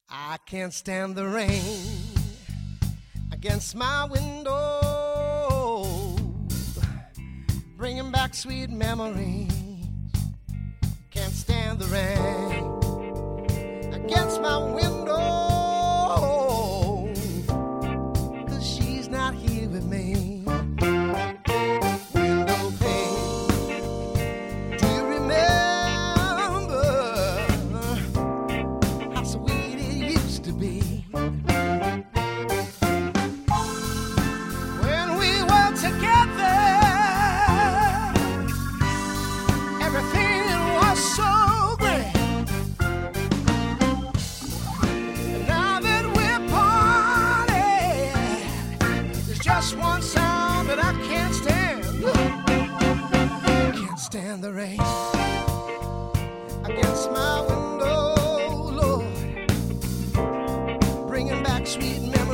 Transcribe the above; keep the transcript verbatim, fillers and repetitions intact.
I can't stand the rain against my window, bringing back sweet memories. Can't stand the rain against my window, 'cause she's not here with me. Window pane, do you remember how sweet it used to be? When we were together, everything was so great. And now that we're parted, there's just one sound that I can't stand. Can't stand the rain against my window, Lord, bringing back sweet memories.